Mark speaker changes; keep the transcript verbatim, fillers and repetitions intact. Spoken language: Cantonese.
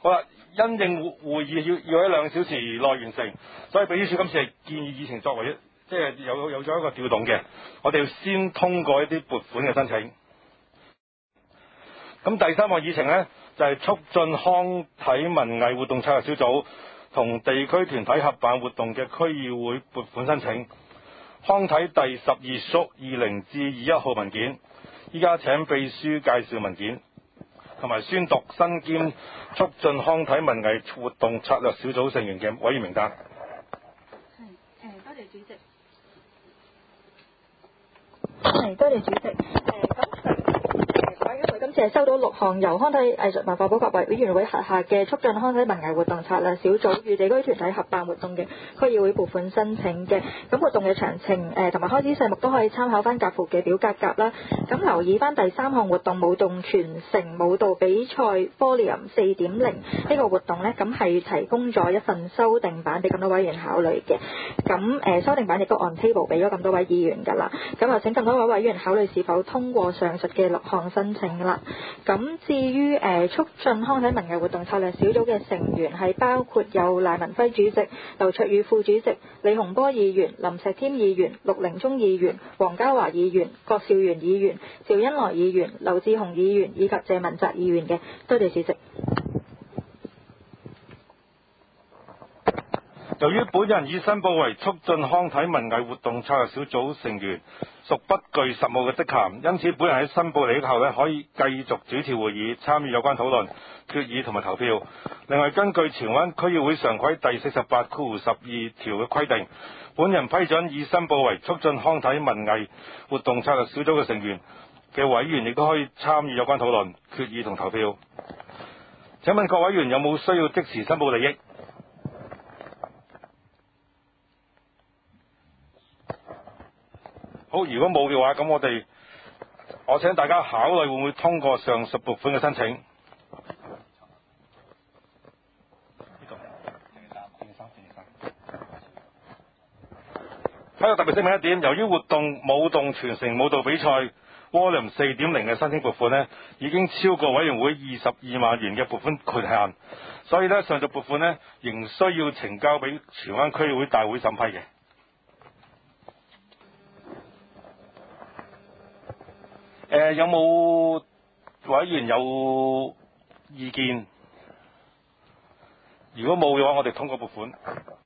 Speaker 1: 好啦，因應會議要要喺兩個小時內完成，所以秘書處今次係建議議程作為即係有有咗一個調動嘅，我哋要先通過一啲撥款嘅申請。咁第三項議程呢，就係、是、促進康體文藝活動策略小組同地區團體合辦活動嘅區議會撥款申請。康體第十二縮二零至二一號文件，依家請秘書介紹文件，同埋宣讀身兼促進康體文藝活動策略小組成員嘅委員名單。
Speaker 2: 係，誒多謝主席。係，多謝主席。誒咁委員會今次係收到六項由康體藝術文化保護委員會轄下嘅促進康體文藝活動策略小組與地區團體合辦活動嘅區議會撥款申請嘅。咁活動嘅詳情誒同埋開支細目都可以參考翻夾附嘅表格夾啦。咁留意翻第三項活動舞動全城舞蹈比賽 Volume 四點零呢個活動呢，咁係提供咗一份修訂版俾咁多位議員考慮嘅。咁誒修訂版亦都按 table 俾咗咁多位議員㗎啦。咁啊請咁多位委員考慮是否通過上述嘅六項申請啦。咁至於誒、呃、促進康體文藝活動策略小組嘅成員係包括有賴文輝主席、劉卓宇副主席、李洪波議員、林石添議員、陸凌忠議員、黃家華議員、郭兆元議員、趙恩來議員、劉志雄議員以及謝文澤議員嘅。多謝主席。
Speaker 1: 由於本人已申報為促進康體文藝活動策略小組成員，屬不具實務嘅職銜，因此本人喺申報利益後呢，可以繼續主持會議，參與有關討論、決議同埋投票。另外，根據荃灣區議會常規第四十八括十二條嘅規定，本人批准已申報為促進康體文藝活動策略小組嘅成員嘅委員，亦都可以參與有關討論、決議同投票。請問各委員有冇需要即時申報利益？好，如果冇嘅話，咁我哋我請大家考慮會唔會通過上述撥款嘅申請。喺度特別聲明一點，由於活動舞動全城舞蹈比賽 Volume 四點零嘅申請撥款呢，已經超過委員會二十二萬元嘅撥款權限，所以呢，上述撥款呢，仍需要呈交俾荃灣區議會大會審批嘅。誒、呃，有冇委員有意見？如果冇嘅話，我哋通過撥款。